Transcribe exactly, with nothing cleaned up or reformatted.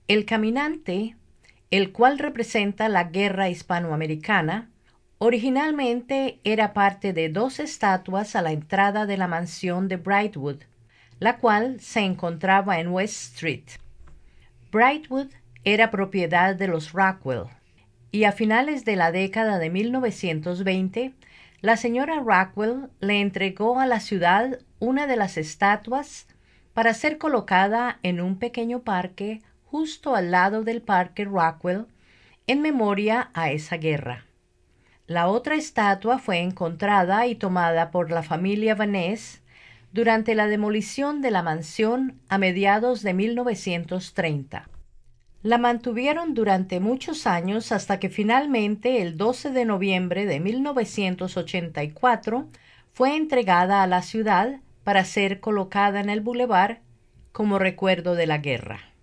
El caminante, el cual representa la guerra hispanoamericana, originalmente era parte de dos estatuas a la entrada de la mansión de Brightwood, la cual se encontraba en West Street. Brightwood era propiedad de los Rockwell, y a finales de la década de mil novecientos veinte, la señora Rockwell le entregó a la ciudad una de las estatuas para ser colocada en un pequeño parque justo al lado del Parque Rockwell en memoria a esa guerra. La otra estatua fue encontrada y tomada por la familia Vaness durante la demolición de la mansión a mediados de mil novecientos treinta. La mantuvieron durante muchos años hasta que finalmente el doce de noviembre de mil novecientos ochenta y cuatro fue entregada a la ciudad para ser colocada en el bulevar como recuerdo de la guerra.